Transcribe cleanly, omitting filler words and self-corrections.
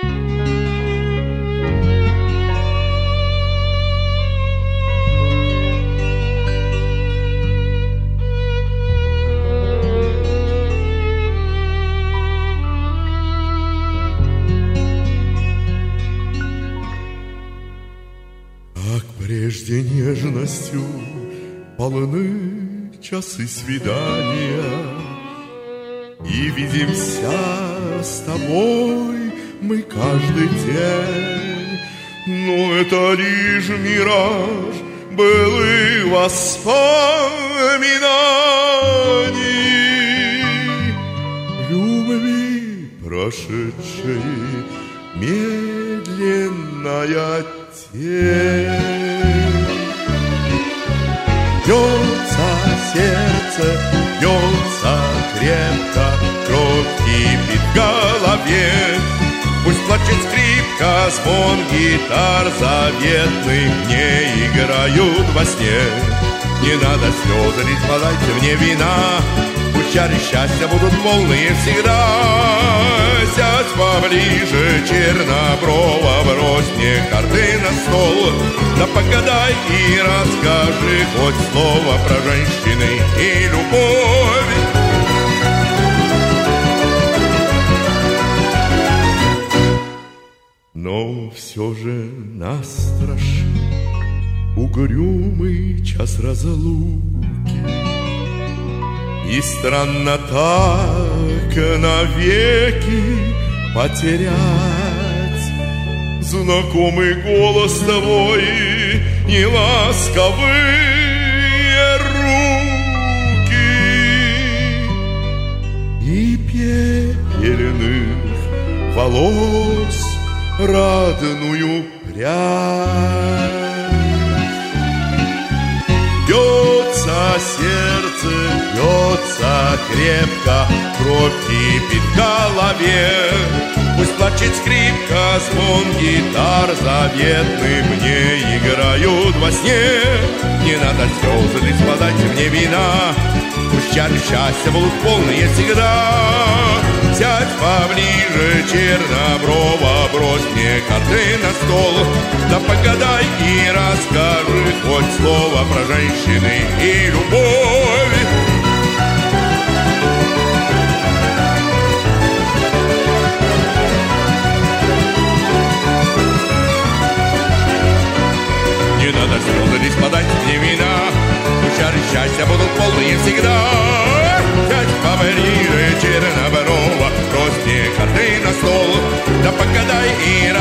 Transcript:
Прежде нежностью полны часы свидания, и видимся с тобой мы каждый день. Но это лишь мираж былых воспоминаний, любви прошедшей медленная тень. Бьется сердце, бьется крепко, кровь кипит в голове. Пусть плачет скрипка, звон гитар заветных не играют во сне. Не надо слезы лить, подайте мне вина, пусть чары счастья будут полные всегда. Сядь поближе, черноброва, брось мне карты на стол, да погадай и расскажи хоть слово про женщины и любовь. Но все же нас страшит угрюмый час разлуки, и странно так навеки потерять знакомый голос твой и ласковые руки, и пепельных волос радную прядь. Бьется сердце, бьется крепко, кровь кипит в голове. Пусть плачет скрипка, звон гитар заветным не играют во сне. Не надо слезы лить, подайте мне вина, пусть чары счастья будут полные всегда. Сядь поближе, черноброва, брось мне карты на стол, да погадай и расскажи хоть слово про женщины и любовь. Не надо слезы лить, подать мне вина, пусть чары счастья будут полные всегда. Сядь поближе, черноброва, брось мне карты на стол, да погадай и